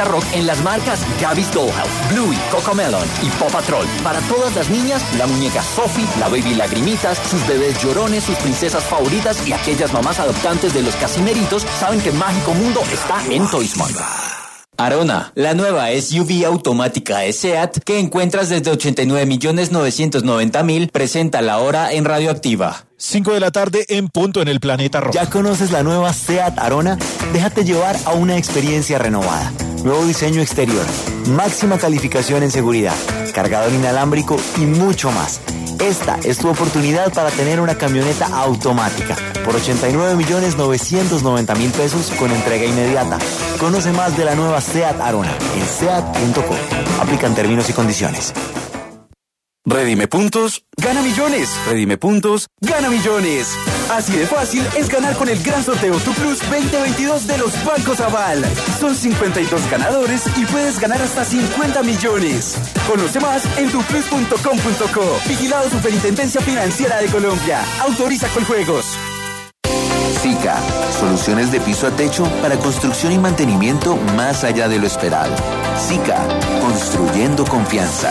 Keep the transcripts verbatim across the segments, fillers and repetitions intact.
Planeta Rock en las marcas Gabby's Dollhouse, Bluey, Cocomelon y Paw Patrol. Para todas las niñas, la muñeca Sophie, la Baby Lagrimitas, sus bebés llorones, sus princesas favoritas y aquellas mamás adoptantes de los casimeritos saben que Mágico Mundo está en Toysmart. Arona, la nueva S U V automática de SEAT que encuentras desde ochenta y nueve millones novecientos noventa mil, presenta la hora en Radioactiva. cinco de la tarde en punto en el Planeta Rock. ¿Ya conoces la nueva SEAT Arona? Déjate llevar a una experiencia renovada. Nuevo diseño exterior, máxima calificación en seguridad, cargador inalámbrico y mucho más. Esta es tu oportunidad para tener una camioneta automática por ochenta y nueve millones novecientos noventa mil pesos con entrega inmediata. Conoce más de la nueva SEAT Arona en seat punto com. Aplican términos y condiciones. Redime puntos, gana millones. Redime puntos, gana millones. Así de fácil es ganar con el gran sorteo Tu Plus veinte veintidós de los Bancos Aval. Son cincuenta y dos ganadores y puedes ganar hasta cincuenta millones. Conoce más en tu plus punto com punto co. Vigilado Superintendencia Financiera de Colombia. Autoriza Coljuegos. SICA, soluciones de piso a techo para construcción y mantenimiento más allá de lo esperado. SICA, construyendo confianza.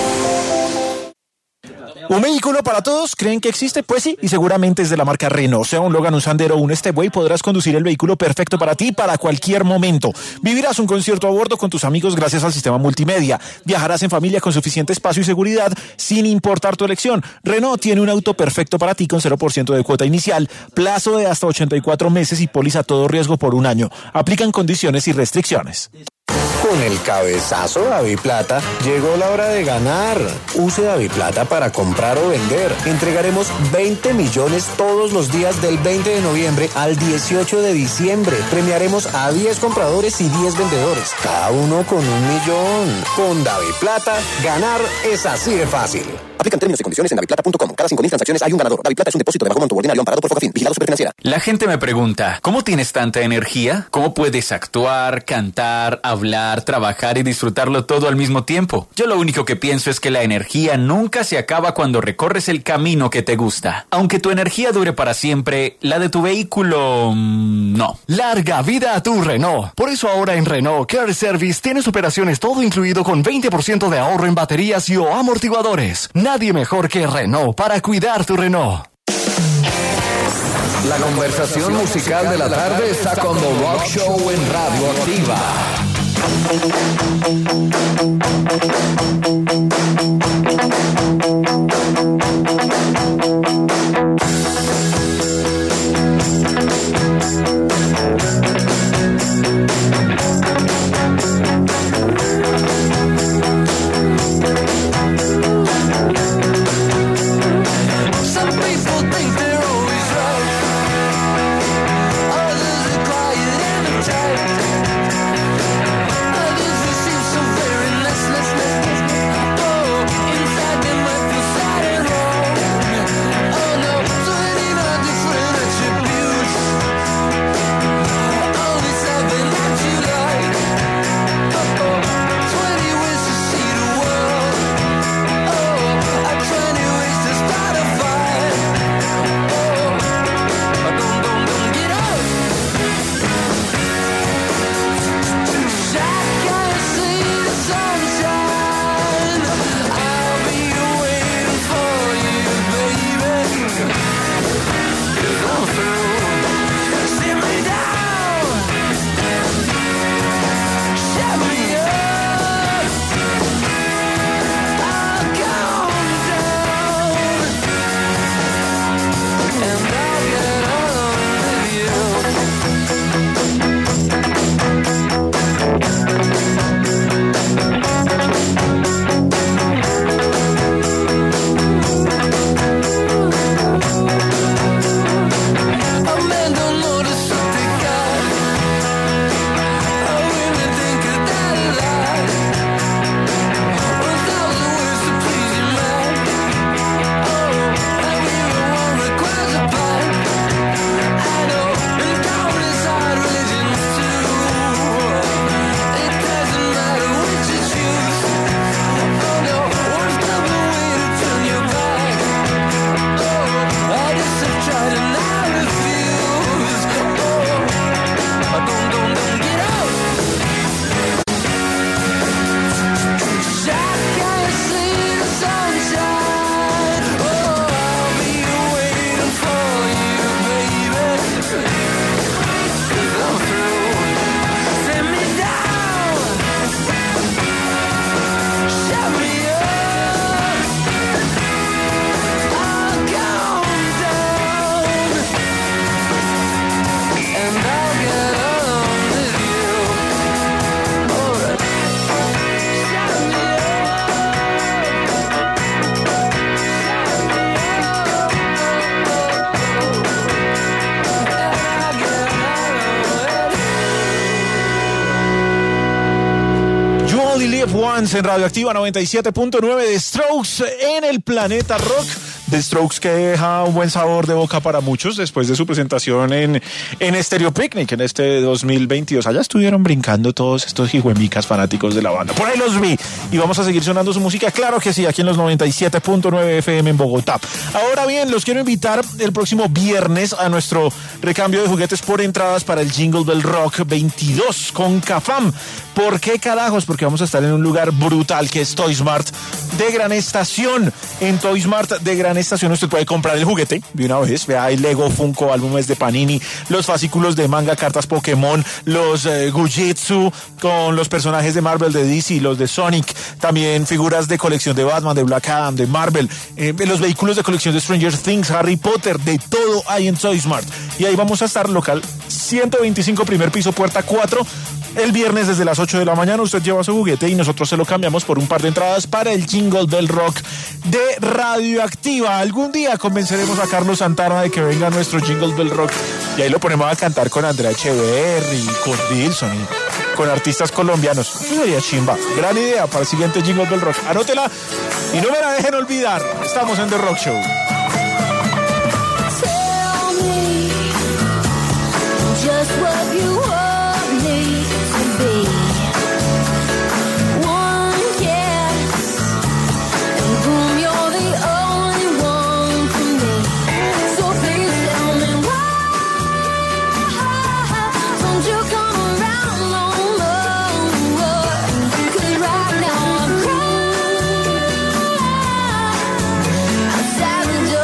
¿Un vehículo para todos? ¿Creen que existe? Pues sí, y seguramente es de la marca Renault. Sea un Logan, un Sandero o un Stepway, podrás conducir el vehículo perfecto para ti para cualquier momento. Vivirás un concierto a bordo con tus amigos gracias al sistema multimedia. Viajarás en familia con suficiente espacio y seguridad sin importar tu elección. Renault tiene un auto perfecto para ti con cero por ciento de cuota inicial, plazo de hasta ochenta y cuatro meses y póliza todo riesgo por un año. Aplican condiciones y restricciones. Con el cabezazo Daviplata llegó la hora de ganar. Use Daviplata para comprar o vender. Entregaremos veinte millones todos los días del veinte de noviembre al dieciocho de diciembre. Premiaremos a diez compradores y diez vendedores, cada uno con un millón. Con Daviplata, ganar es así de fácil. Aplican términos y condiciones en daviplata punto com. Cada cinco mil transacciones hay un ganador. Daviplata es un depósito de bajo monto ordinario amparado por Focafin. Vigilado Superfinanciera. La gente me pregunta, ¿cómo tienes tanta energía? ¿Cómo puedes actuar, cantar, hablar, trabajar y disfrutarlo todo al mismo tiempo? Yo lo único que pienso es que la energía nunca se acaba cuando recorres el camino que te gusta. Aunque tu energía dure para siempre, la de tu vehículo, mmm, no. Larga vida a tu Renault. Por eso ahora en Renault Care Service tienes operaciones todo incluido con veinte por ciento de ahorro en baterías y o amortiguadores. Nadie mejor que Renault para cuidar tu Renault. La conversación musical de la tarde está con The Rock Show en Radioactiva. Inside You Only Live Once en Radioactiva noventa y siete punto nueve de Strokes en el Planeta Rock. The Strokes que deja un buen sabor de boca para muchos después de su presentación en, en Stereo Picnic en este dos mil veintidós. Allá estuvieron brincando todos estos hijuemicas fanáticos de la banda. Por ahí los vi. Y vamos a seguir sonando su música, claro que sí, aquí en los noventa y siete punto nueve F M en Bogotá. Ahora bien, los quiero invitar el próximo viernes a nuestro recambio de juguetes por entradas para el Jingle Bell Rock veintidós con Cafam. ¿Por qué carajos? Porque vamos a estar en un lugar brutal que es Toy Mart de Gran Estación. En Toy Mart de Gran Estación usted puede comprar el juguete de una vez. Vea, hay Lego, Funko, álbumes de Panini, los fascículos de manga, cartas Pokémon, los eh, Gujitsu con los personajes de Marvel, de D C, los de Sonic, también figuras de colección de Batman, de Black Adam, de Marvel, eh, los vehículos de colección de Stranger Things, Harry Potter, de todo hay en Toy Mart. Y ahí vamos a estar, local ciento veinticinco, primer piso, puerta cuatro. El viernes desde las ocho de la mañana usted lleva su juguete y nosotros se lo cambiamos por un par de entradas para el Jingle Bell Rock de Radioactiva. Algún día convenceremos a Carlos Santana de que venga a nuestro Jingle Bell Rock y ahí lo ponemos a cantar con Andrea Echeverry, con Dilson y con artistas colombianos. Eso sería chimba. Gran idea para el siguiente Jingle Bell Rock. Anótela y no me la dejen olvidar. Estamos en The Rock Show. Tell me just what you want me to be. One kiss and boom, you're the only one for me. So please tell me why don't you come around no more? 'Cause right now I'm crying outside the door.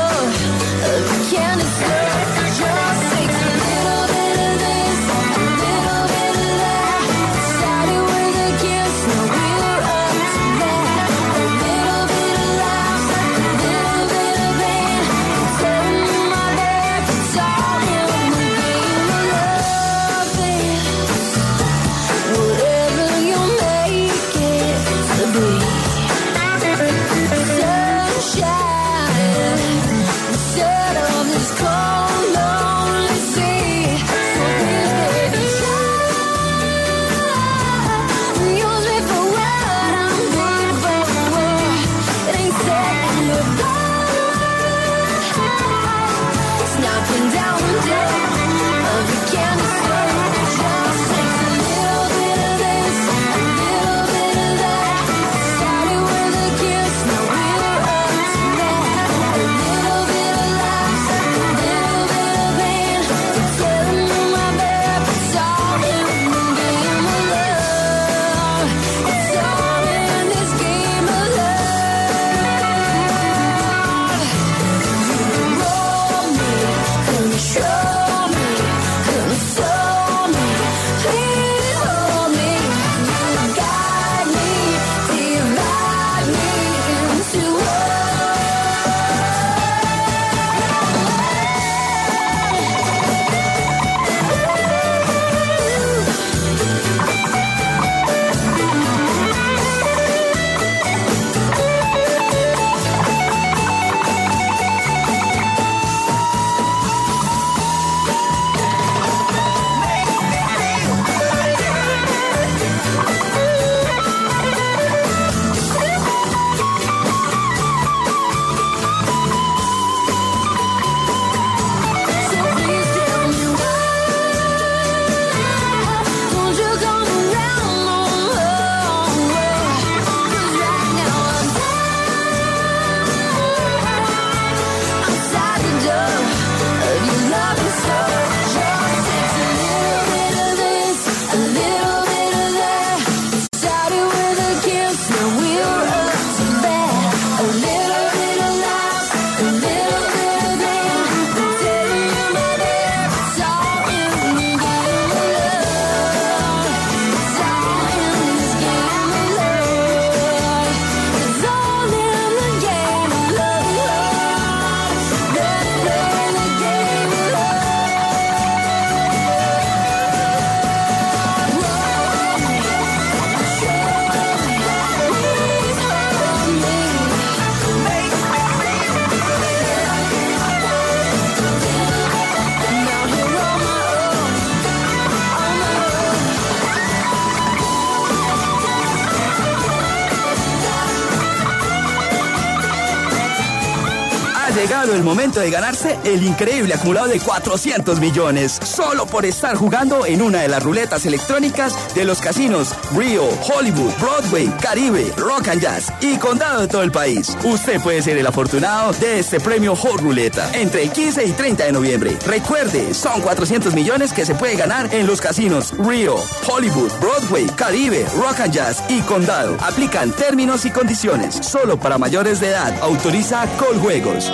Llegado el momento de ganarse el increíble acumulado de cuatrocientos millones, solo por estar jugando en una de las ruletas electrónicas de los casinos Rio, Hollywood, Broadway, Caribe, Rock and Jazz y Condado de todo el país. Usted puede ser el afortunado de este premio Hot Ruleta entre el quince y treinta de noviembre. Recuerde, son cuatrocientos millones que se puede ganar en los casinos Rio, Hollywood, Broadway, Caribe, Rock and Jazz y Condado. Aplican términos y condiciones. Solo para mayores de edad. Autoriza Coljuegos.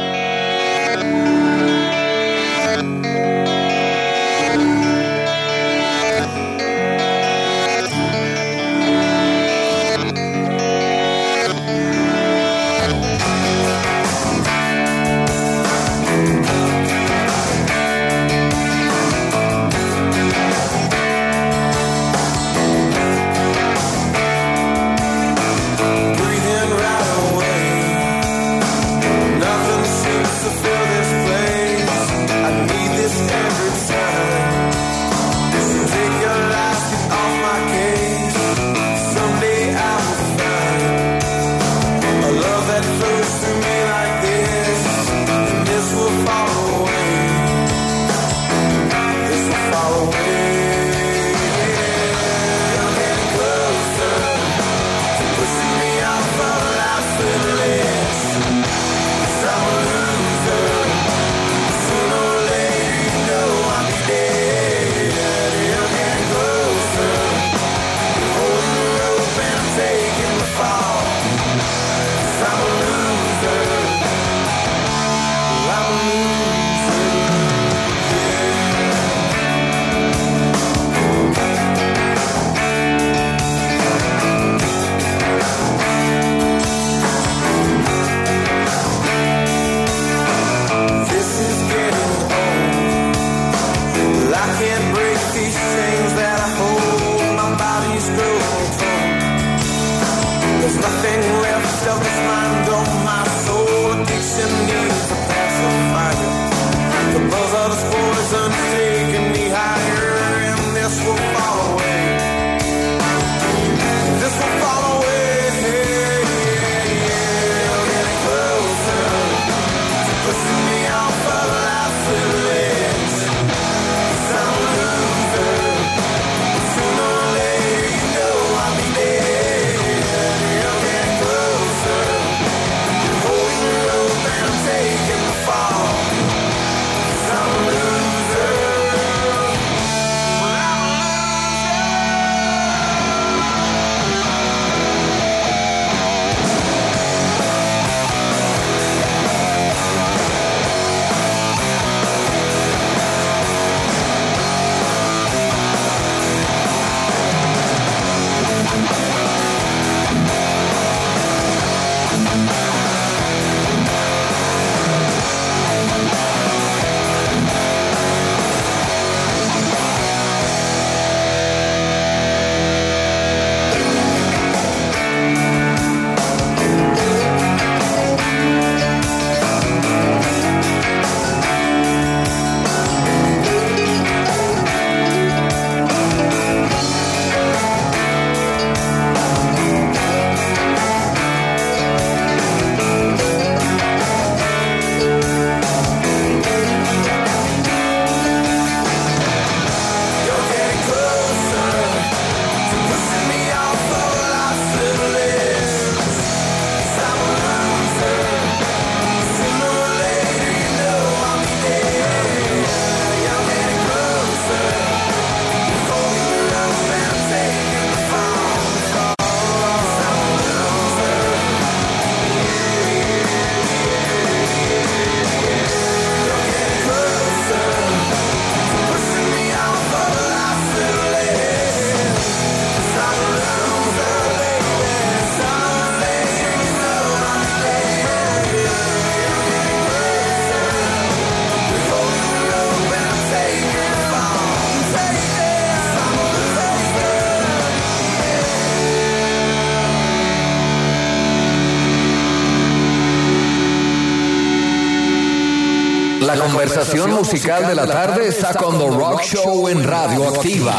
La conversación musical de la tarde está con The Rock Show en Radio Activa.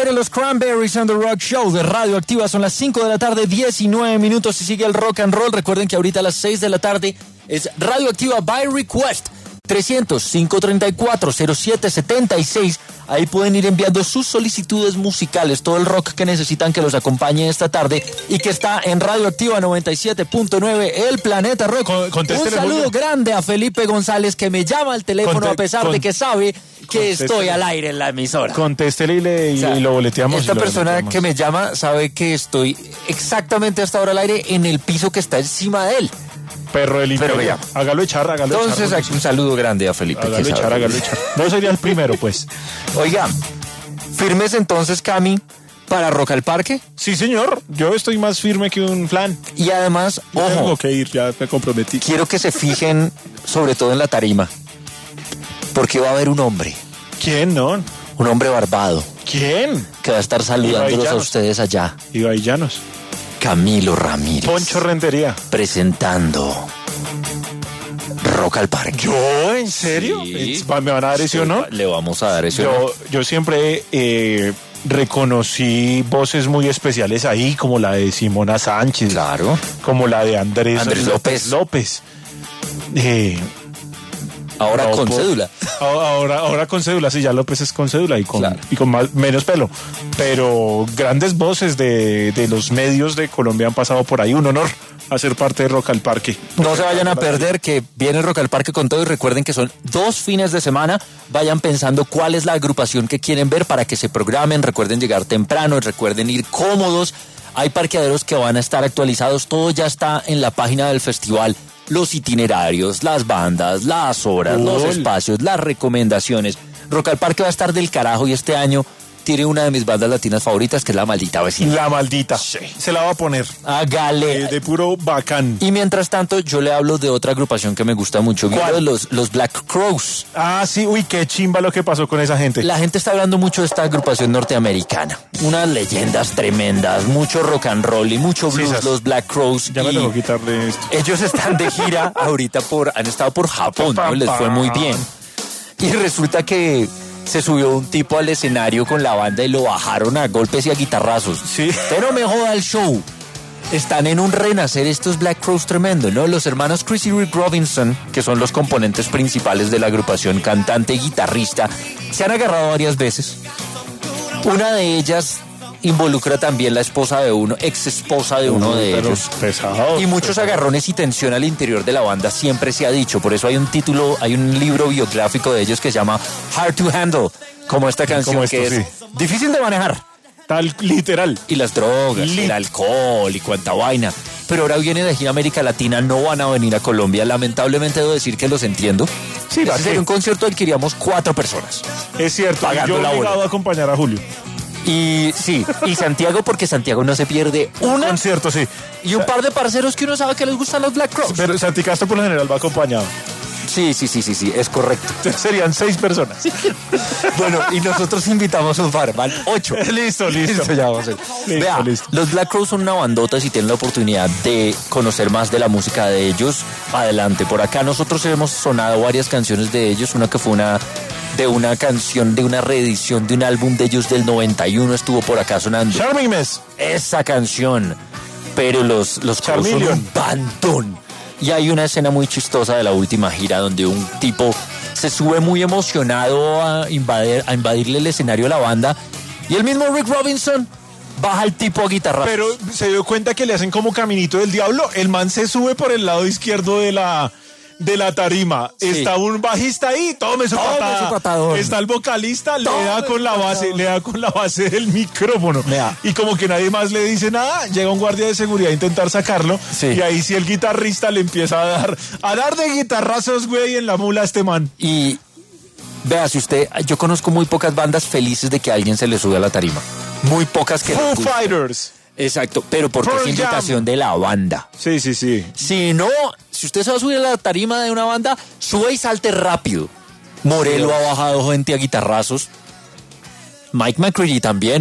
aire los Cranberries and the Rock Show de Radio Activa. Son las cinco de la tarde, diecinueve minutos y sigue el rock and roll. Recuerden que ahorita a las seis de la tarde es Radio Activa by Request. trescientos, cinco treinta y cuatro, cero siete setenta y seis. Ahí pueden ir enviando sus solicitudes musicales, todo el rock que necesitan que los acompañe esta tarde y que está en Radio Activa noventa y siete punto nueve, El Planeta Rock. Con, Un saludo grande a Felipe González, que me llama al teléfono Conte, a pesar con, de que sabe que estoy al aire en la emisora. Contéstele y, le, y, o sea, y lo boleteamos. Esta lo persona boleteamos. que me llama sabe que estoy exactamente hasta ahora al aire en el piso que está encima de él. Perro del imperio. Pero hágalo echar, hágalo Entonces, echar. Entonces, un saludo grande a Felipe. Hágalo echar, sabe. hágalo echar. No sería el primero, pues. Oiga, firmes entonces, Cami, para Rock al Parque. Sí, señor. Yo estoy más firme que un flan. Y además, Yo ojo. Tengo que ir, ya me comprometí. Quiero que se fijen, sobre todo en la tarima. Porque va a haber un hombre. ¿Quién, no? Un hombre barbado. ¿Quién? Que va a estar saludándolos a ustedes allá. Ibai Llanos. Camilo Ramírez. Poncho Rentería. Presentando Rock al Parque. ¿Yo? ¿En serio? Sí. ¿Me van a dar ese honor? Le vamos a dar ese yo, honor. Yo siempre eh, reconocí voces muy especiales ahí, como la de Simona Sánchez. Claro. Como la de Andrés, Andrés López. López. Eh, ahora no, con por, cédula. Ahora, ahora con cédula, sí, ya López es con cédula y con, claro. y con más, menos pelo. Pero grandes voces de, de los medios de Colombia han pasado por ahí. Un honor hacer parte de Rock al Parque. No se vayan a perder, que viene Rock al Parque con todo, y recuerden que son dos fines de semana. Vayan pensando cuál es la agrupación que quieren ver para que se programen. Recuerden llegar temprano, recuerden ir cómodos. Hay parqueaderos que van a estar actualizados. Todo ya está en la página del festival. Los itinerarios, las bandas, las horas, Uy. los espacios, las recomendaciones. Rock al Parque va a estar del carajo, y este año tiene una de mis bandas latinas favoritas, que es La Maldita Vecina. La Maldita. Sí. Se la va a poner. Hágale. De, de puro bacán. Y mientras tanto, yo le hablo de otra agrupación que me gusta mucho. ¿Cuál? Los, los Black Crowes. Ah, sí. Uy, qué chimba lo que pasó con esa gente. La gente está hablando mucho de esta agrupación norteamericana. Unas leyendas tremendas, mucho rock and roll y mucho blues, sí, los Black Crowes. Ya me tengo que quitarle esto. Ellos están de gira ahorita por... Han estado por Japón, ¿no? Les fue muy bien. Y resulta que se subió un tipo al escenario con la banda y lo bajaron a golpes y a guitarrazos. Sí. Pero me joda el show. Están en un renacer estos Black Crowes tremendo, ¿no? Los hermanos Chris y Rick Robinson, que son los componentes principales de la agrupación, cantante y guitarrista, se han agarrado varias veces. Una de ellas involucra también la esposa de uno, ex esposa de uno uh, de pero ellos. Pesado, y muchos pesado. agarrones y tensión al interior de la banda, siempre se ha dicho. Por eso hay un título, hay un libro biográfico de ellos que se llama Hard to Handle, como esta canción, como esto, que sí. es difícil de manejar. Tal, literal. Y las drogas, Lit- el alcohol y cuanta vaina. Pero ahora viene de gira América Latina, no van a venir a Colombia. Lamentablemente debo decir que los entiendo. Sí, Ese sería un concierto al que iríamos cuatro personas. Es cierto, pagando yo la he obligado bola. a acompañar a Julio. Y sí, y Santiago, porque Santiago no se pierde Un una. concierto, sí. Y un par de parceros que uno sabe que les gustan los Black Crowes. Pero Santi Castro por lo general va acompañado. Sí, sí, sí, sí, sí, es correcto. Serían seis personas. Bueno, y nosotros invitamos a un par, van ocho. Listo, listo. Listo, ya vamos a ver. Listo, Vea, listo. los Black Crowes son una bandota. Si tienen la oportunidad de conocer más de la música de ellos, adelante. Por acá nosotros hemos sonado varias canciones de ellos. Una que fue una de una canción, de una reedición de un álbum de ellos del noventa y uno, estuvo por acá sonando. Charming Mess. Esa canción. Pero los, los Crowes son un bandón. Y hay una escena muy chistosa de la última gira donde un tipo se sube muy emocionado a invadir, a invadirle el escenario a la banda, y el mismo Rick Robinson baja el tipo a guitarra. Pero se dio cuenta que le hacen como caminito del diablo. El man se sube por el lado izquierdo de la... de la tarima. Sí. Está un bajista ahí, tome su patada. Está el vocalista, tome le da con la base, patadón. le da con la base del micrófono. Mea. Y como que nadie más le dice nada, llega un guardia de seguridad a intentar sacarlo. Sí. Y ahí sí el guitarrista le empieza a dar, a dar de guitarrazos, güey, en la mula a este man. Y vea, si usted, yo conozco muy pocas bandas felices de que alguien se le sube a la tarima. Muy pocas que Foo Fighters. Exacto, pero porque Pearl es invitación Jam. de la banda. Sí, sí, sí. Si no, si usted se va a subir a la tarima de una banda, sube y salte rápido. Morelo sí. ha bajado gente a guitarrazos. Mike McCready también.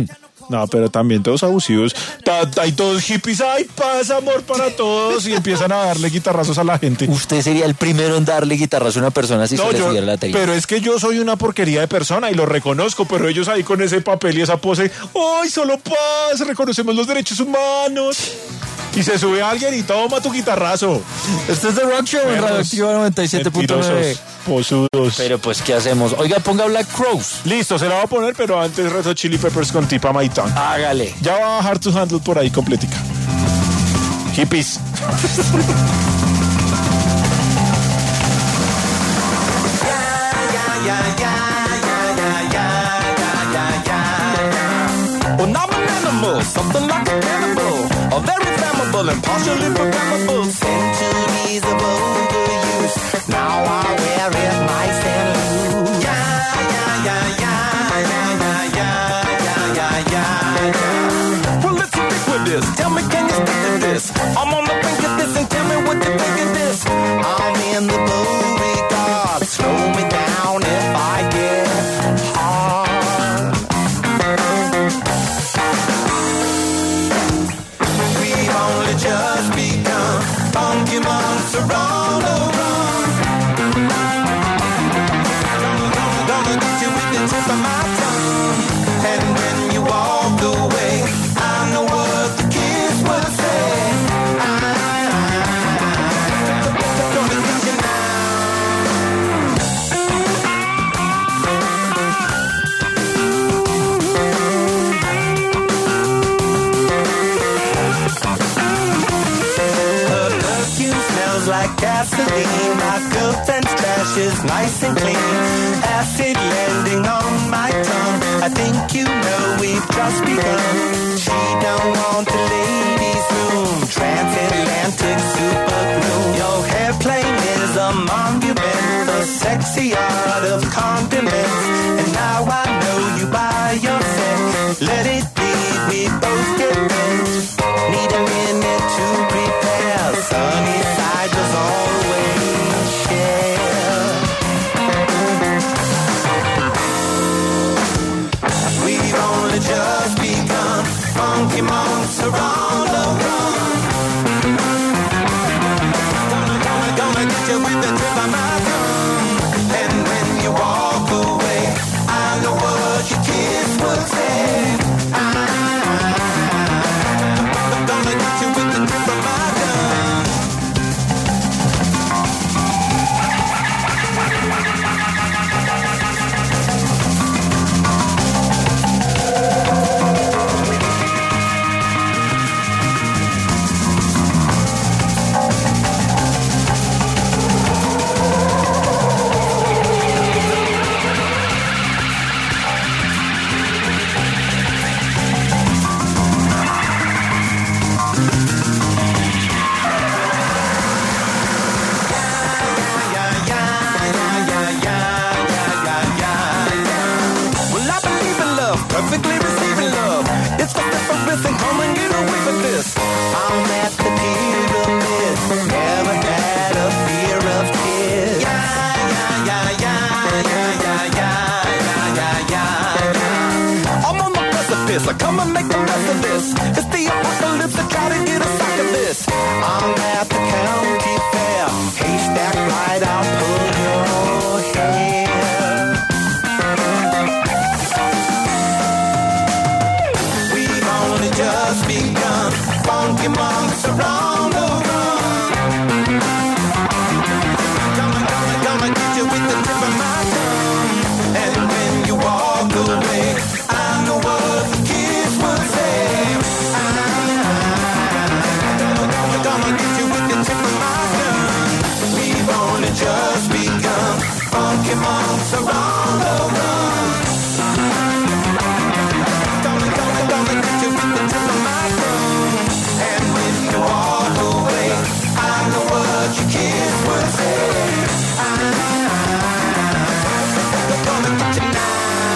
No, pero también todos abusivos. Ta- ta- Hay todos hippies, ay, paz, amor para todos, y empiezan a darle guitarrazos a la gente. Usted sería el primero en darle guitarrazo a una persona si No, se le yo- subiera la tarima. pero es que yo soy una porquería de persona y lo reconozco, pero ellos ahí con ese papel y esa pose, ¡ay, solo paz! Reconocemos los derechos humanos. Y se sube alguien y toma tu guitarrazo. Este es The Rock Show en Radioactiva noventa y siete punto nueve. Posudos. Pero pues, ¿qué hacemos? Oiga, ponga Black Crowes. Listo, se la va a poner, pero antes Red Hot Chili Peppers con Tipa My Tongue. Hágale. Ya va a bajar tu handle por ahí completica. Hippies. Well, I'm an animal, something like a cannibal, a very flammable and partially programmable. Centuries of overuse, now I wear it nice and loose. Yeah, yeah, yeah, yeah, yeah, yeah, yeah, yeah, yeah, yeah. Well, let's stick with this. Tell me, can you stick to this? I'm on the brink of this, and tell me what you think of this. I'm in the Beauregard. Slow me down if I get hard. We've only just begun. Funky monks are on the run. Gonna, gonna, gonna get you with the tip of my tongue. And when you walk away, I know what the kids would say. I, gonna get you Her perfume smells like gasoline. My girlfriend's trash is nice and clean. Acid landing on my tongue. I think you know we've just begun. She don't want the ladies' room. Transatlantic super glue. Your airplane is a monument. The sexy art of condiments. And now I know you by yourself. Let it be, we both get bent. Need a minute to prepare. Sunny side was always share. We've only just begun. Funky monks are on the run. Gonna, gonna, gonna get you with the tip of my tongue. And when you walk away, I know what your kids would say. I'm gonna get you with the tip of my tongue. Well, I believe in love, perfectly receiving love. It's the difference and come and get away with this. I'm at the pyramid, never had a fear of kids. Yeah, yeah, yeah, yeah, yeah, yeah, yeah, yeah, yeah, yeah. I'm on the precipice, I come and make the rest of this. It's the apocalypse, I try to get a sack of this. I'm at the county fair, haystack right, I'll pull your hair. We've only just begun. Funky monks are on the run. Gonna, gonna, gonna get you with the tip of my tongue. And when you walk away, I know what the kids would say. Gonna, gonna, gonna get you with the tip of my tongue. We've only just begun. Funky monks are on the run. Gonna, gonna, gonna get you with the tip of my tongue. And when you walk away, I know what your kids would say. I'm gonna get you now.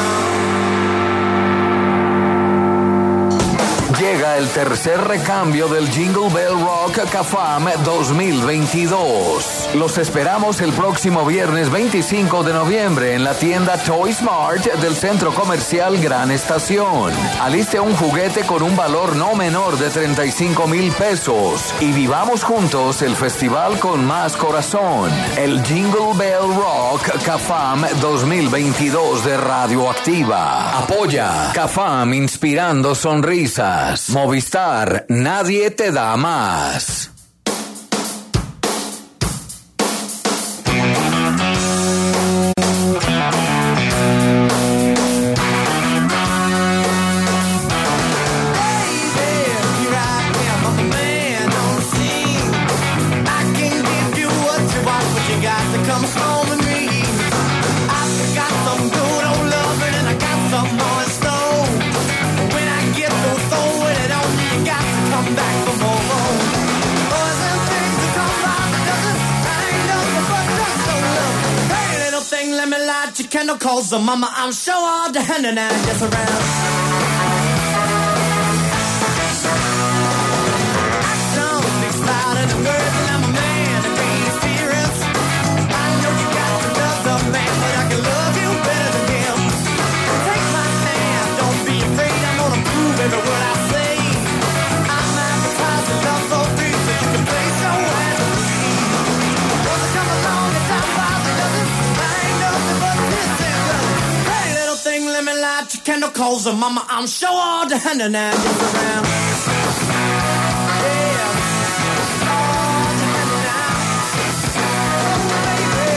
Llega el tercer recambio del Jingle Bell Rock C A F A M dos mil veintidós. Los esperamos el próximo viernes veinticinco de noviembre en la tienda Toy Smart del Centro Comercial Gran Estación. Aliste un juguete con un valor no menor de treinta y cinco mil pesos y vivamos juntos el festival con más corazón, el Jingle Bell Rock CAFAM dos mil veintidós de Radioactiva. Apoya CAFAM, inspirando sonrisas. Movistar, nadie te da más. Chemicals, so mama, I'm sure all the hand and I just around. Action speaks louder than words, and I'm a man of great experience. I know you got to love the man, but I can love you better than him. Take my hand, don't be afraid, I'm gonna prove every word I say. I'm advertising love so free, so you can place your hands on me. Doesn't come along and time about the doesn't. I ain't nothing but this. Hey, little thing, let me light your candle coals, so mama, I'm sure all the hand and I just around. Yeah, all the hand and I. Oh, baby.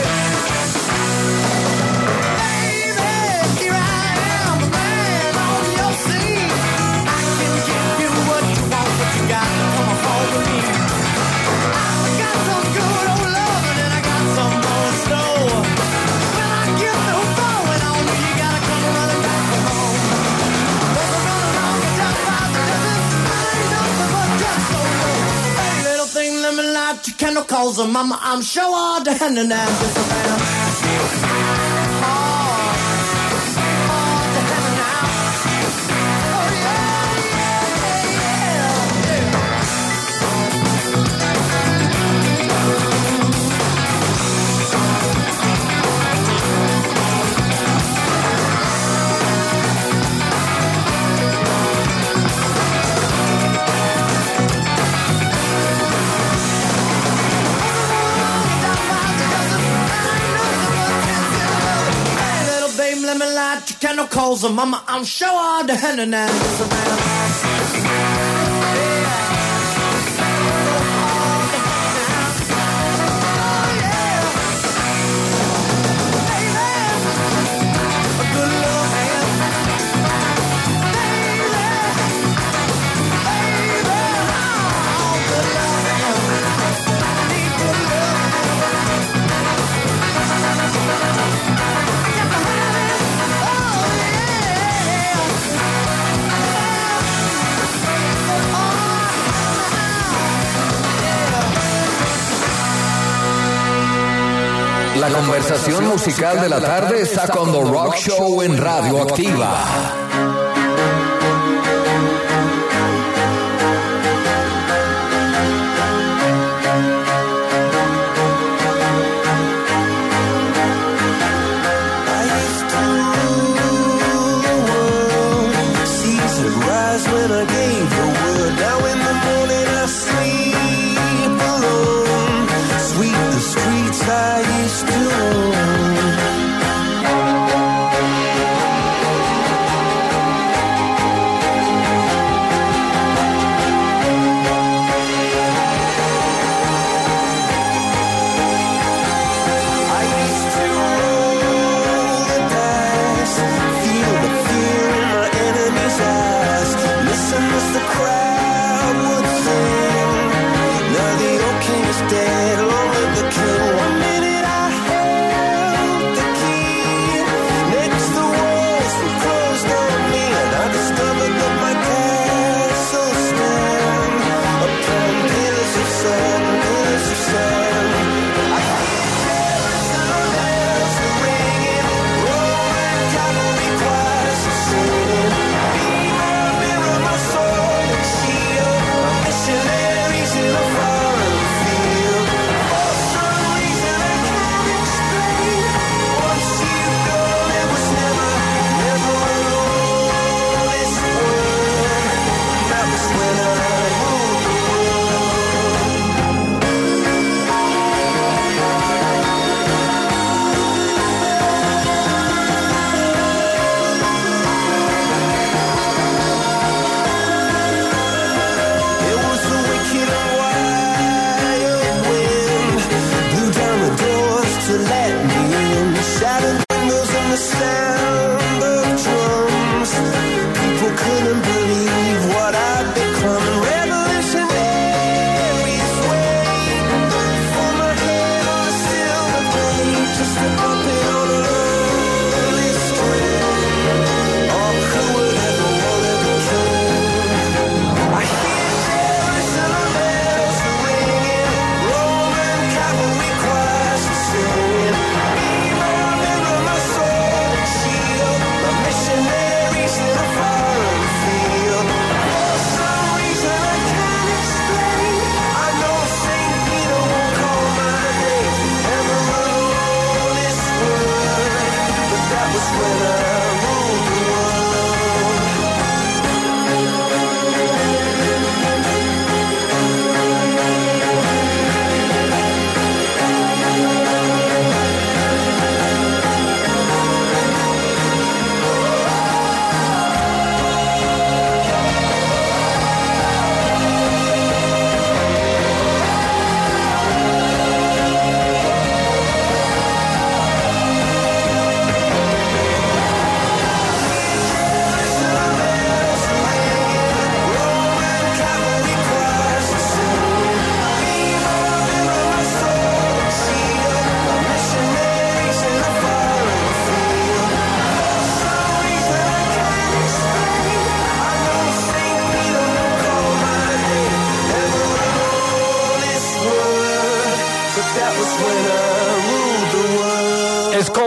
Baby, here I am, a man on your scene. I can give you what you want, but you got to come home with me. I got some good old loving and I got some more in store. When I get through throwing on you, you gotta come running back for home. Cause I'm running on the top of the desert. I ain't nothing but just so low. Hey, little thing, let me light your candle coals, so mama, I'm sure all the hand and I'm just around. Oh, all the hand and I'm. Oh, yeah, yeah, yeah, let me light your candle coals, so mama, I'm sure all the hand and I'm just around. La conversación musical de la tarde está con The Rock Show en Radioactiva.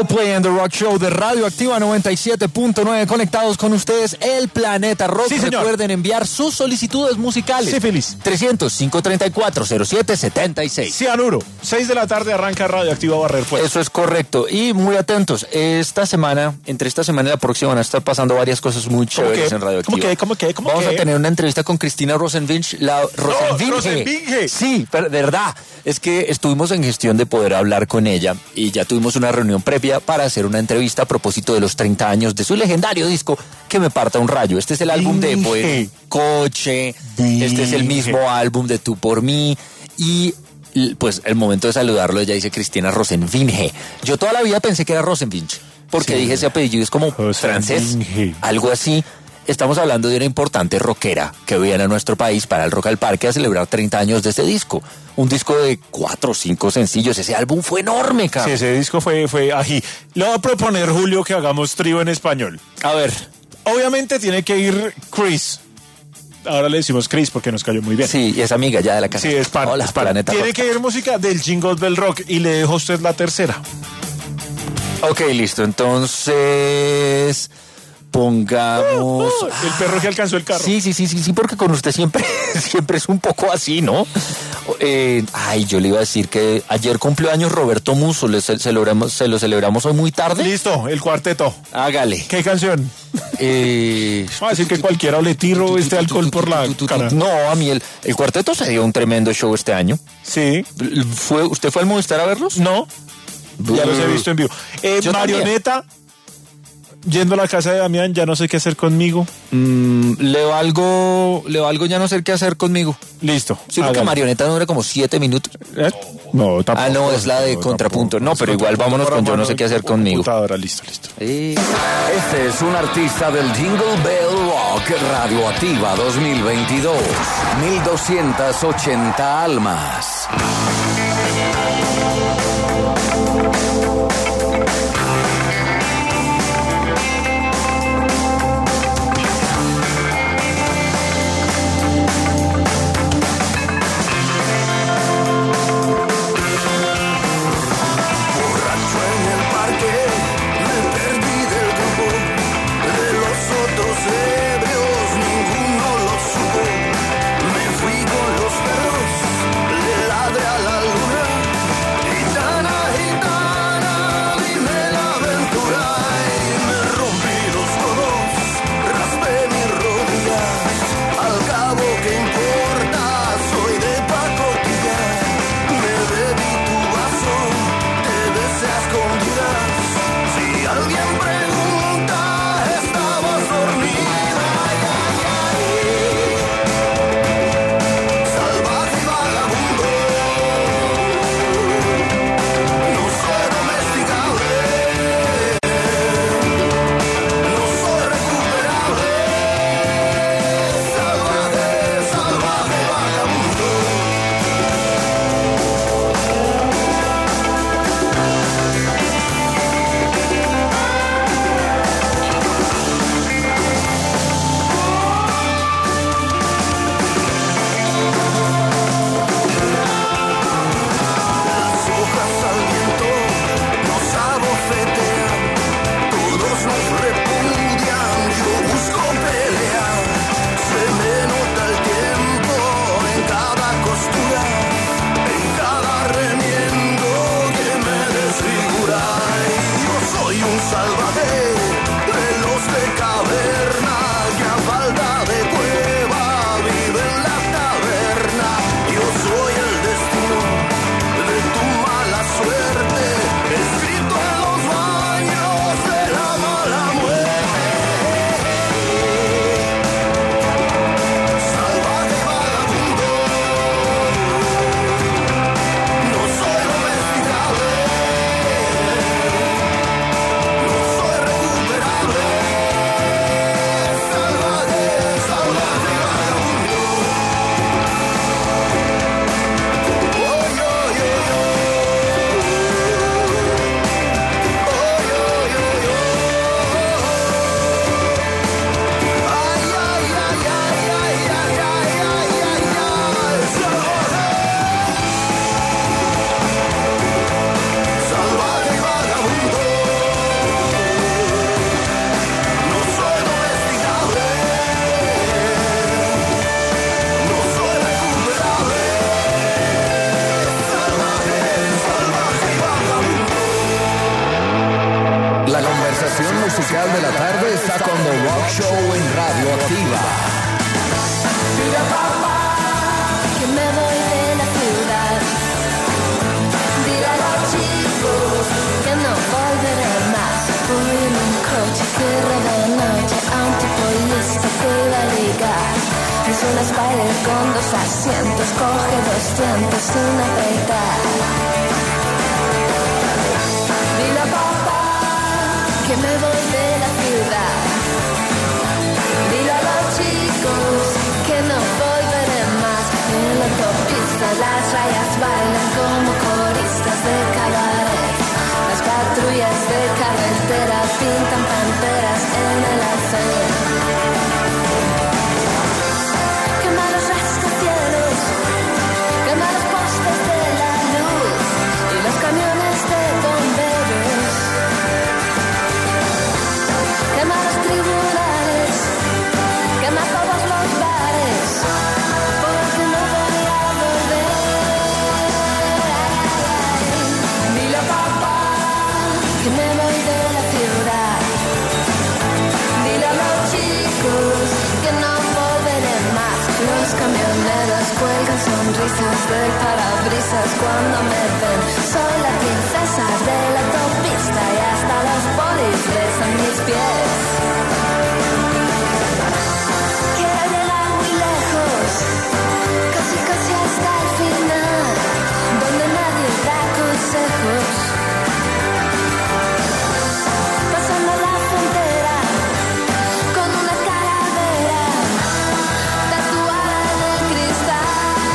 Coldplay and the Rock Show de Radioactiva noventa y siete punto nueve, conectados con ustedes, el Planeta Rock. Sí, señor. Recuerden enviar sus solicitudes musicales. Sí, feliz. trescientos, cinco treinta y cuatro, cero siete setenta y seis. Cianuro, seis de la tarde arranca Radioactiva Barrer Fuego. Eso es correcto. Y muy atentos, esta semana, entre esta semana y la próxima, van a estar pasando varias cosas muy chéveres qué? en Radioactiva. ¿Cómo qué? ¿Cómo qué? ¿Cómo Vamos qué? a tener una entrevista con Cristina Rosenvinge. La Rosenvinge. Rosenvinge. Sí, pero de verdad. Es que estuvimos en gestión de poder hablar con ella y ya tuvimos una reunión previa para hacer una entrevista a propósito de los treinta años de su legendario disco Que me parta un rayo. Este es el álbum de Buen Coche, este es el mismo álbum de Tú por mí y pues el momento de saludarlo ella dice Cristina Rosenvinge. Yo toda la vida pensé que era Rosenvinge porque Sí. dije ese apellido es como francés, algo así. Estamos hablando de una importante rockera que viene a nuestro país para el Rock al Parque a celebrar treinta años de este disco. Un disco de cuatro o cinco sencillos. Ese álbum fue enorme, cabrón. Sí, ese disco fue, fue ají. Le voy a proponer, Julio, que hagamos trío en español. A ver. Obviamente tiene que ir Chris. Ahora le decimos Chris porque nos cayó muy bien. Sí, y es amiga ya de la casa. Sí, es pan. Hola, es pan. Planeta Tiene Rock. que ir música del Jingle Bell Rock y le dejo a usted la tercera. Ok, listo. Entonces, pongamos... El perro que alcanzó el carro. Sí, sí, sí, sí, sí, porque con usted siempre, siempre es un poco así, ¿no? Eh, ay, yo le iba a decir que ayer cumplió años Roberto Musso, le ce- celebramos, se lo celebramos hoy muy tarde. Listo, el cuarteto. Hágale. ¿Qué canción? Eh, Va a decir que cualquiera le tiro este alcohol por la cara. No, a mí el, el cuarteto se dio un tremendo show este año. Sí. ¿Fue, ¿Usted fue al Movistar a verlos? No. Ya los he visto en vivo. Eh, Yo Marioneta, yendo a la casa de Damián, ya no sé qué hacer conmigo. Mm, le valgo, le valgo ya no sé qué hacer conmigo. Listo. Sí, porque hágale. Marioneta dura como siete minutos. ¿Eh? No, tampoco. Ah, no, es la de no, contrapunto. tampoco. No, pero igual vámonos con yo no sé qué hacer conmigo. Computadora, listo, listo. Eh. Este es un artista del Jingle Bell Rock Radioactiva dos mil veintidós. mil doscientas ochenta almas. Borracho en el parque, me perdí del grupo. De los otros ebrios, ninguno lo supo. Me fui con los perros, le ladré a la luna. Gitana, gitana, dime la aventura. Y me rompí los codos, raspé mis rodillas. Al cabo, ¿qué importa? Soy de pacotilla. Me bebí tu vaso, te besé a escondidas. Si alguien pregunta, estabas dormida. Ay, ay, ay. Salvaje y vagabundo, no soy domesticable, no soy recuperable. Salvaje, salvaje, vagabundo. Las hojas al viento nos abofetean, todos nos repudian, yo busco pelea. Se me nota el tiempo en cada costura, en cada remiendo que me desfigura. Y yo soy un salvaje de los de caverna que a falta de cueva vive en la taberna. Yo soy el destino de tu mala suerte, escrito en los baños de la mala muerte. Salvaje vagabundo, no soy domesticable, no soy La conversación musical de la tarde está con The Rock Show en Radio Activa. Mira papá, que me voy de la ciudad. Dile a los chicos que no volveré más. Voy en un coche que roba de noche a un tipo listo que iba a ligar. Es una Spider con dos asientos, coge doscientos sin apretar. Dile a papá que me voy de la ciudad. Dile a los chicos que no volveré más. En la autopista las rayas bailan como coristas de cabaret. Las patrullas de carretera pintan panteras en el arcén. Quema los rascacielos, quema los postes de la luz y los camiones de bomberos. Quema los tribunales, quema todos los bares, porque no voy a volver. Dile a papá que me voy de la ciudad. Dile a los chicos que no volveré más. Los camioneros cuelgan sonrisas del parabrisas cuando me ven. Soy la princesa de la autopista y hasta los polis besan mis pies. Quiero llegar muy lejos, casi casi hasta el final, donde nadie da consejos. Pasando la frontera con una calavera tatuada en el cristal.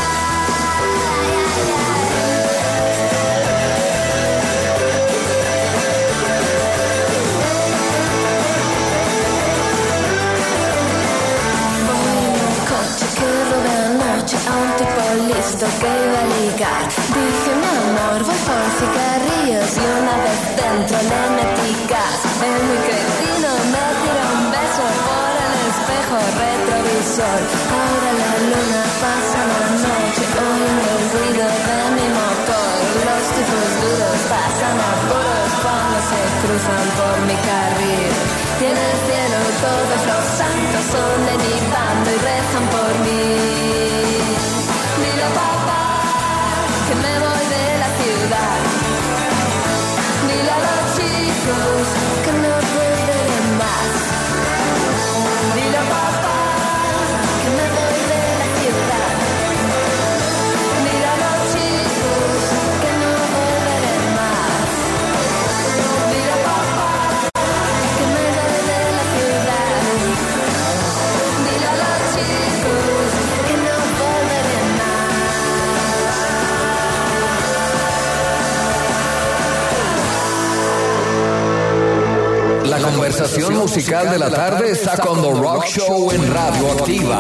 A un tipo listo que iba a ligar. Dije, mi amor, voy por cigarrillos. Y una vez dentro le metí gas. El muy cretino me tiró un beso por el espejo retrovisor. Ahora la luna pasa la noche oyendo el ruido de mi motor. Los tipos duros pasan apuros cuando se cruzan por mi carril. Y en el cielo todos los santos son de mi bando y rezan por mí. Dile a papá que me voy de la ciudad. Dile a los chicos que no volveré más. Dile a papá que me voy de la ciudad. Dile a los chicos que no volveré más. Dile a papá que me voy de la ciudad. Dile a los chicos que no volveré más. La conversación musical de la tarde está con The Rock Show en Radio Activa.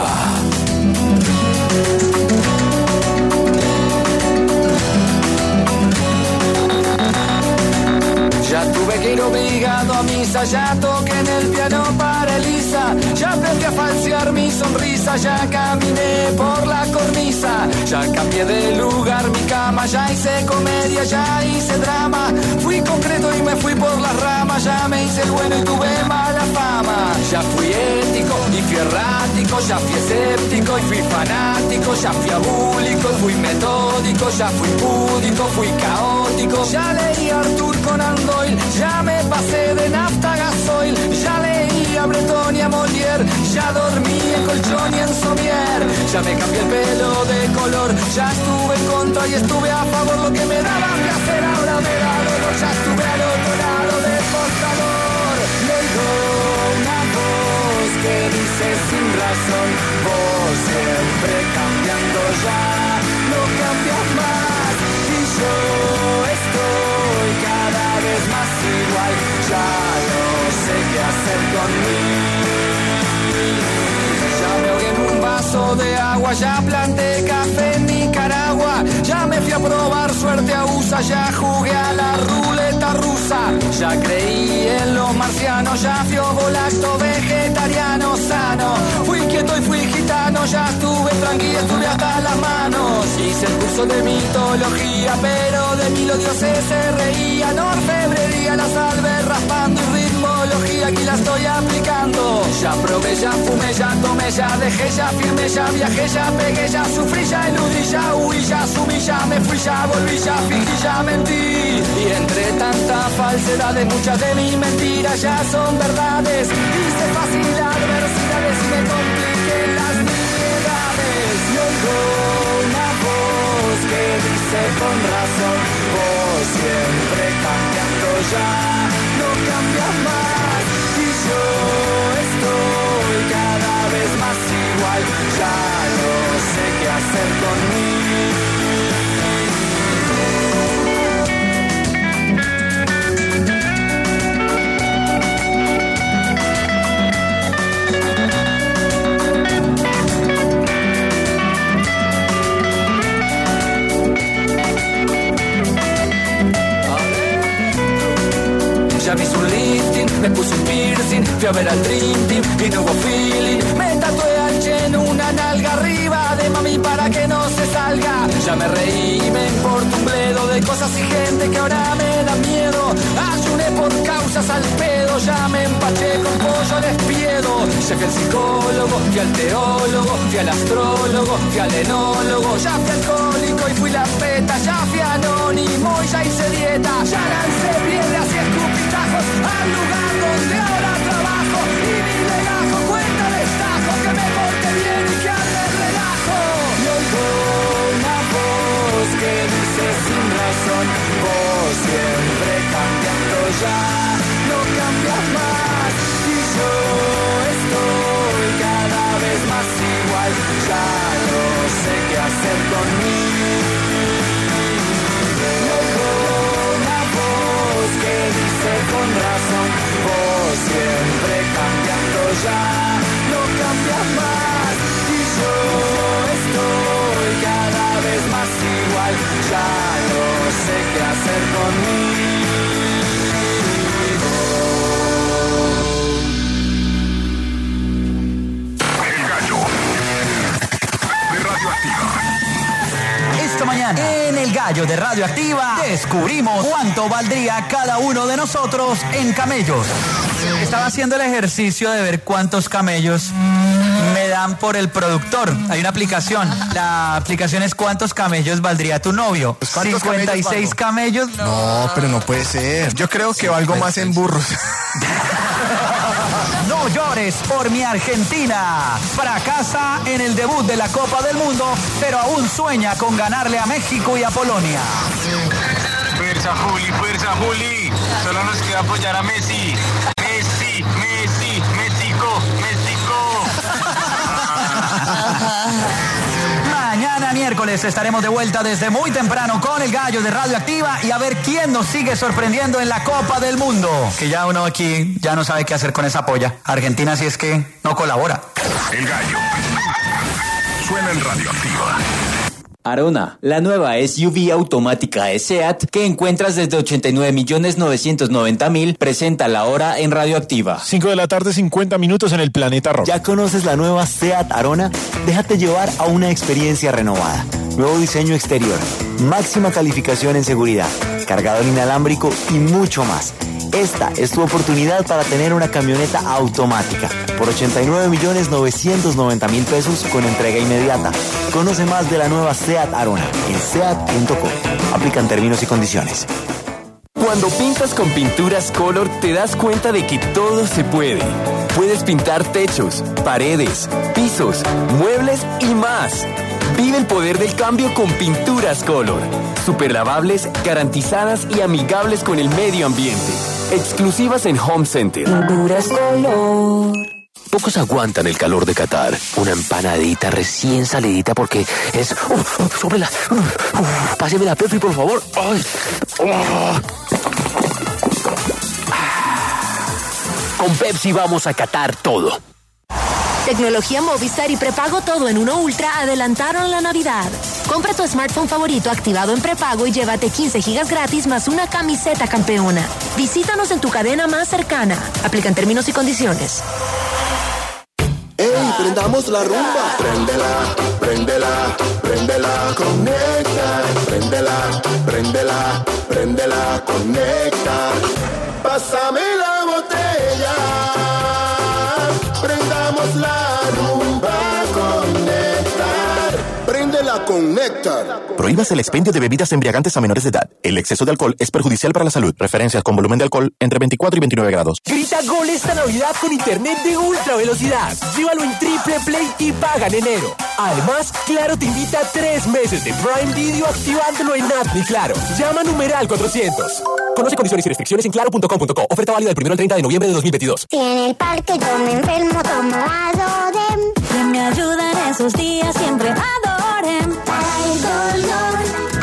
Ya tuve que ir obligado a misa, ya toqué en el piano para Elisa, ya aprendí a falsear mi sonrisa, ya caminé por la cornisa, ya cambié de lugar mi cama, ya hice comedia, ya hice drama, fui concreto y me fui por las ramas, ya me hice el bueno y tuve mala fama, ya fui ético y fui errático, ya fui escéptico y fui fanático, ya fui abúlico y fui metódico, ya fui púdico, fui caótico, ya leí a Arthur Conan Doyle, ya me pasé de nafta a gasoil, ya leí a Breton y a Molière, ya dormí en colchón y en somier, ya me cambié el pelo de color, ya estuve en contra y estuve a favor, lo que me daba placer ahora me da dolor, ya estuve al otro lado del mostrador, le oigo una voz que dice sin razón, vos siempre cambiando ya, no cambias más, y yo estoy cada vez más igual, ya no sé qué hacer con mí. Ya me ahogué en un vaso de agua, ya planté café en Nicaragua, ya me fui a probar suerte a U S A, ya jugué a la ruleta rusa, ya creí en los marcianos, ya fui ovolacto vegetariano sano, fui quieto y fui gitano, ya estuve tranquilo, estuve hasta las manos, hice el curso de mitología, pero de mí los dioses se reían, orfebrería, las albes raspando y la estoy aplicando. Ya probé, ya fumé, ya tomé, ya dejé, ya firmé, ya viajé, ya pegué, ya sufrí, ya eludí, ya huí, ya asumí, ya me fui, ya volví, ya fingí, ya mentí. Y entre tanta falsedad de muchas de mis mentiras ya son verdades. Hice fácil adversidades y me compliqué las nimiedades. Y oigo una voz que dice con razón: vos siempre cambiando ya, no cambias más. Y yo estoy cada vez más igual, ya no sé qué hacer conmigo. Ya vi su lifting, me puse un piercing, fui a ver al Dream Team y no hubo feeling. Me tatué al Chen una nalga arriba de mami para que no se salga. Ya me reí y me importa un bledo de cosas y gente que ahora me da miedo. Ayuné por causas al pedo, ya me empaché con pollo al espiedo. Ya fui al psicólogo, fui al teólogo, fui al astrólogo, fui al enólogo. Ya fui alcohólico y fui la peta, ya fui anónimo y ya hice dieta. Ya lancé piedras y escupitajos al lugar donde ahora trabajo. Y mi legajo cuenta destajo, que me porte bien y que ande el relajo. Y oigo una voz que dice sin razón: vos siempre cambiando ya, no cambias más. Y yo estoy cada vez más igual, ya no sé qué hacer conmigo. Y oigo una voz que dice con razón: vos siempre cambiando ya, no cambias más. Y yo estoy cada vez más igual, ya no sé qué hacer conmigo. El gallo de Radioactiva. Esta mañana, en El Gallo de Radioactiva, descubrimos cuánto valdría cada uno de nosotros en camellos. Estaba haciendo el ejercicio de ver cuántos camellos me dan por el productor. Hay una aplicación. La aplicación es ¿cuántos camellos valdría tu novio? cincuenta y seis camellos. No, pero no puede ser. Yo creo que valgo más en burros. No llores por mi Argentina. Fracasa en el debut de la Copa del Mundo, pero aún sueña con ganarle a México y a Polonia. Fuerza Juli, fuerza Juli. Solo nos queda apoyar a Messi. Messi, Messi, México, México. Mañana miércoles estaremos de vuelta desde muy temprano con El Gallo de Radioactiva y a ver quién nos sigue sorprendiendo en la Copa del Mundo. Que ya uno aquí ya no sabe qué hacer con esa polla. Argentina si es que no colabora. El Gallo suena en Radioactiva. Arona, la nueva S U V automática de SEAT que encuentras desde ochenta y nueve millones novecientos noventa mil, presenta la hora en Radioactiva. cinco de la tarde, cincuenta minutos en el Planeta Rock. ¿Ya conoces la nueva SEAT Arona? Déjate llevar a una experiencia renovada. Nuevo diseño exterior, máxima calificación en seguridad, cargador inalámbrico y mucho más. Esta es tu oportunidad para tener una camioneta automática por ochenta y nueve millones novecientos noventa mil pesos con entrega inmediata. Conoce más de la nueva SEAT Arona en seat punto com. Aplican términos y condiciones. Cuando pintas con pinturas Color, te das cuenta de que todo se puede. Puedes pintar techos, paredes, pisos, muebles y más. Vive el poder del cambio con Pinturas Color. Superlavables, garantizadas y amigables con el medio ambiente. Exclusivas en Home Center. Pinturas Color. Pocos aguantan el calor de Qatar. Una empanadita recién salidita porque es... ¡Uf! Uh, ¡Sóbrela! Uh, uh, ¡Páseme la Pepsi, por favor! ¡Ay! Uh. Con Pepsi vamos a Qatar todo. Tecnología Movistar y prepago todo en uno Ultra adelantaron la Navidad. Compra tu smartphone favorito activado en prepago y llévate quince gigas gratis más una camiseta campeona. Visítanos en tu cadena más cercana. Aplican términos y condiciones. ¡Ey, prendamos la rumba! Préndela, préndela, préndela, conecta. Préndela, préndela, préndela, conecta. Pásame la botella. Néctar. Prohíbas el expendio de bebidas embriagantes a menores de edad. El exceso de alcohol es perjudicial para la salud. Referencias con volumen de alcohol entre veinticuatro y veintinueve grados. Grita gol esta Navidad con internet de ultra velocidad. Llévalo en Triple Play y paga en enero. Además, Claro te invita a tres meses de Prime Video activándolo en App Mi Claro. Llama numeral cuatrocientos. Conoce condiciones y restricciones en claro punto com punto co. Oferta válida del primero al treinta de noviembre de dos mil veintidós. Si en el parque yo me enfermo, tomo Adorem. Que me ayuda en esos días siempre Adorem. Para el dolor,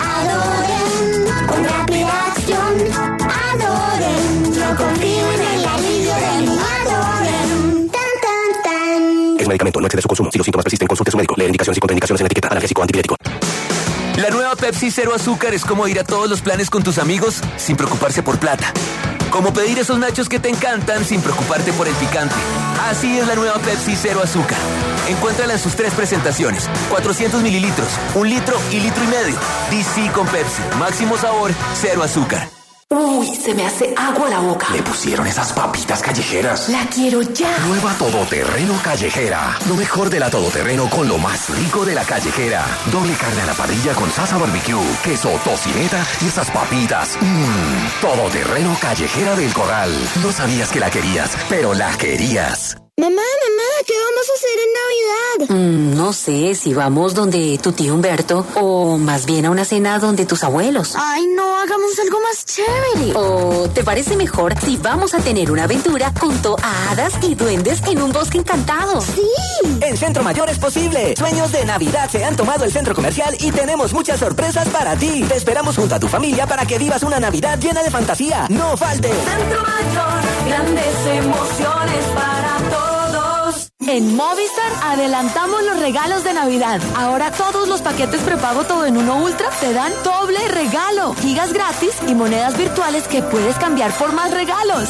Adorem. Con rápida acción, Adorem. Yo confío en el alivio de mi Adorem. Tan, tan, tan. Es medicamento, no excede su consumo. Si los síntomas persisten, consulte a su médico. Leer indicaciones y contraindicaciones en la etiqueta. Analgésico antipirético. La nueva Pepsi Cero Azúcar es como ir a todos los planes con tus amigos sin preocuparse por plata. Como pedir esos nachos que te encantan sin preocuparte por el picante. Así es la nueva Pepsi Cero Azúcar. Encuéntrala en sus tres presentaciones. cuatrocientos mililitros, un litro y litro y medio. D C con Pepsi. Máximo sabor, cero azúcar. Uy, se me hace agua la boca. Le pusieron esas papitas callejeras. La quiero ya. Nueva Todoterreno Callejera. Lo mejor de la Todoterreno con lo más rico de la callejera. Doble carne a la parrilla con salsa barbecue, queso, tocineta y esas papitas. Mmm. Todoterreno Callejera del Corral. No sabías que la querías, pero la querías. Mamá, mamá, ¿qué vamos a hacer en Navidad? Mm, no sé si vamos donde tu tío Humberto o más bien a una cena donde tus abuelos. Ay, no, hagamos algo más chévere. ¿O te parece mejor si vamos a tener una aventura junto a hadas y duendes en un bosque encantado? Sí. En Centro Mayor es posible. Sueños de Navidad se han tomado el centro comercial y tenemos muchas sorpresas para ti. Te esperamos junto a tu familia para que vivas una Navidad llena de fantasía. ¡No faltes! Centro Mayor, grandes emociones para todos. En Movistar adelantamos los regalos de Navidad. Ahora todos los paquetes prepago todo en uno Ultra te dan doble regalo. Gigas gratis y monedas virtuales que puedes cambiar por más regalos.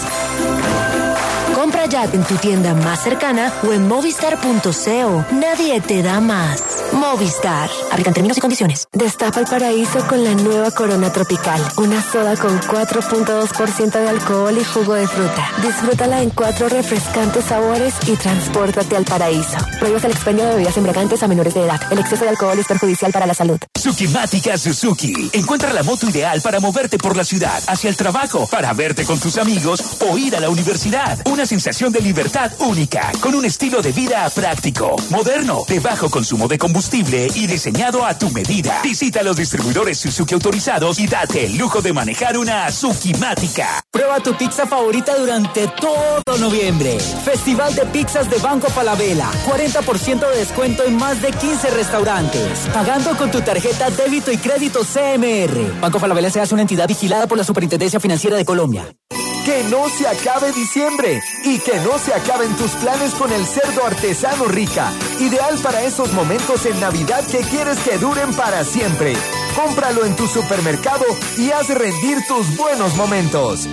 Compra ya en tu tienda más cercana o en movistar punto co. Nadie te da más. Movistar. Aplican términos y condiciones. Destapa el paraíso con la nueva Corona Tropical. Una soda con cuatro punto dos por ciento de alcohol y jugo de fruta. Disfrútala en cuatro refrescantes sabores y transpórtate al paraíso. Prohíbas el expendio de bebidas embriagantes a menores de edad. El exceso de alcohol es perjudicial para la salud. Sukimática Suzuki. Encuentra la moto ideal para moverte por la ciudad, hacia el trabajo, para verte con tus amigos o ir a la universidad. Una sensación de libertad única, con un estilo de vida práctico, moderno, de bajo consumo de combustible y diseñado a tu medida. Visita los distribuidores Suzuki autorizados y date el lujo de manejar una Sukimática. Prueba tu pizza favorita durante todo noviembre. Festival de pizzas de Banco Falabella. cuarenta por ciento de descuento en más de quince restaurantes. Pagando con tu tarjeta débito y crédito C M R. Banco Falabella se hace una entidad vigilada por la Superintendencia Financiera de Colombia. Que no se acabe diciembre y que no se acaben tus planes con el cerdo artesano Rica. Ideal para esos momentos en Navidad que quieres que duren para siempre. Cómpralo en tu supermercado y haz rendir tus buenos momentos.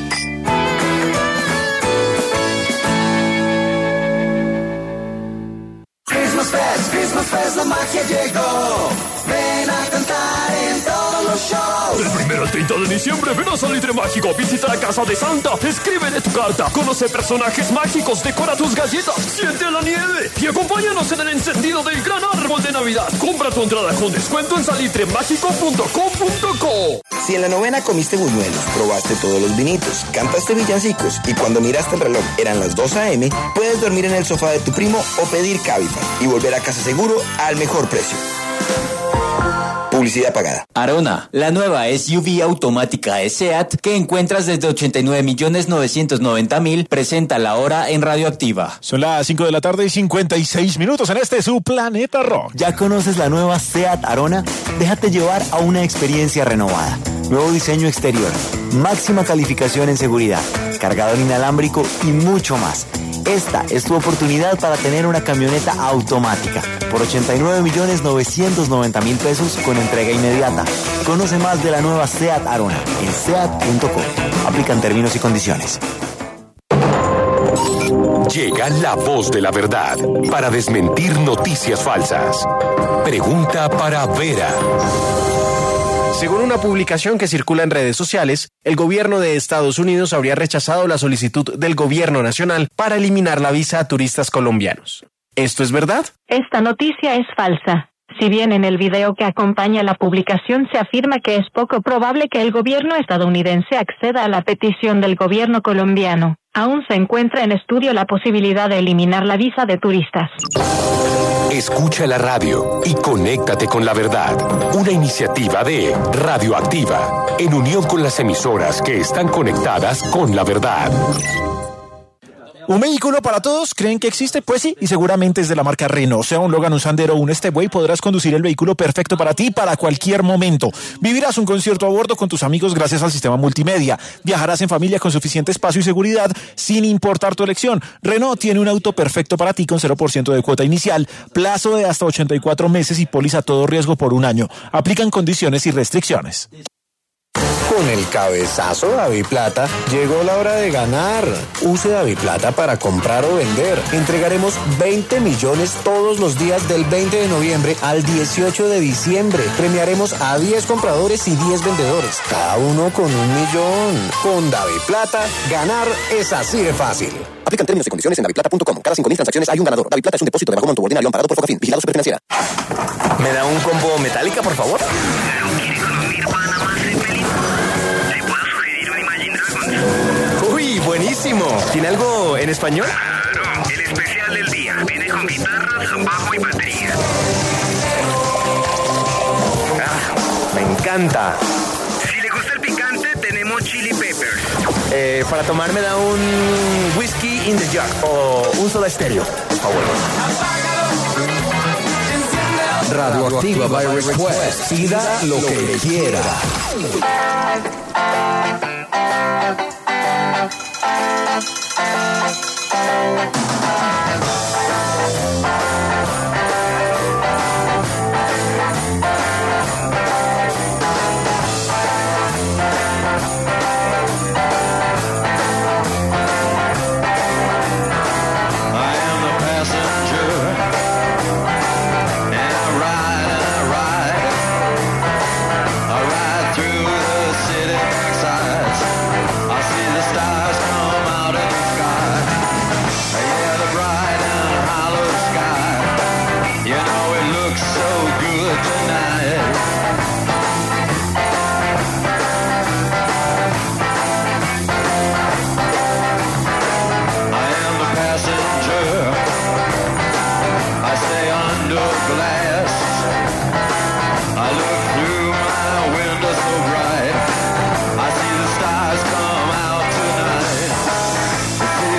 Christmas Fest, Christmas Fest, la magia llegó. Ven a cantar en todos los shows. Del primero al treinta de diciembre, ven a Salitre Mágico, visita la casa de Santa, escríbele tu carta, conoce personajes mágicos, decora tus galletas, siente la nieve y acompáñanos en el encendido del gran árbol de Navidad. Compra tu entrada con descuento en salitre mágico punto com punto co. Si en la novena comiste buñuelos, probaste todos los vinitos, cantaste villancicos y cuando miraste el reloj eran las dos a eme, puedes dormir en el sofá de tu primo o pedir Cabify y volver a casa seguro al mejor precio. Publicidad pagada. Arona, la nueva S U V automática de SEAT que encuentras desde ochenta y nueve millones novecientos noventa mil, presenta la hora en Radioactiva. Son las cinco de la tarde y cincuenta y seis minutos en este su Planeta Rock. ¿Ya conoces la nueva SEAT Arona? Déjate llevar a una experiencia renovada. Nuevo diseño exterior, máxima calificación en seguridad, cargador inalámbrico y mucho más. Esta es tu oportunidad para tener una camioneta automática por ochenta y nueve millones novecientos noventa mil pesos con entrega inmediata. Conoce más de la nueva SEAT Arona en seat punto com. Aplican términos y condiciones. Llega la voz de la verdad para desmentir noticias falsas. Pregunta para Vera. Según una publicación que circula en redes sociales, el gobierno de Estados Unidos habría rechazado la solicitud del gobierno nacional para eliminar la visa a turistas colombianos. ¿Esto es verdad? Esta noticia es falsa. Si bien en el video que acompaña la publicación se afirma que es poco probable que el gobierno estadounidense acceda a la petición del gobierno colombiano, aún se encuentra en estudio la posibilidad de eliminar la visa de turistas. Escucha la radio y conéctate con la verdad. Una iniciativa de Radioactiva, en unión con las emisoras que están conectadas con la verdad. ¿Un vehículo para todos? ¿Creen que existe? Pues sí, y seguramente es de la marca Renault. Sea un Logan, un Sandero o un Stepway, podrás conducir el vehículo perfecto para ti para cualquier momento. Vivirás un concierto a bordo con tus amigos gracias al sistema multimedia. Viajarás en familia con suficiente espacio y seguridad sin importar tu elección. Renault tiene un auto perfecto para ti con cero por ciento de cuota inicial, plazo de hasta ochenta y cuatro meses y póliza a todo riesgo por un año. Aplican condiciones y restricciones. Con el cabezazo DaviPlata llegó la hora de ganar. Use DaviPlata para comprar o vender. Entregaremos veinte millones todos los días del veinte de noviembre al dieciocho de diciembre. Premiaremos a diez compradores y diez vendedores, cada uno con un millón. Con DaviPlata, ganar es así de fácil. Aplican términos y condiciones en daviplata punto com. Cada cinco mil transacciones hay un ganador. DaviPlata es un depósito de bajo monto ordinario amparado por Focafin. Vigilado Superfinanciera. ¿Me da un combo metálica, por favor? Uy, buenísimo. ¿Tiene algo en español? Claro, el especial del día. Viene con guitarras, bajo y batería. Ah, me encanta. Si le gusta el picante, tenemos chili peppers. Eh, para tomar me da un whisky in the jar o un soda estéreo, por favor. Radioactiva by Request. Pida lo que quiera.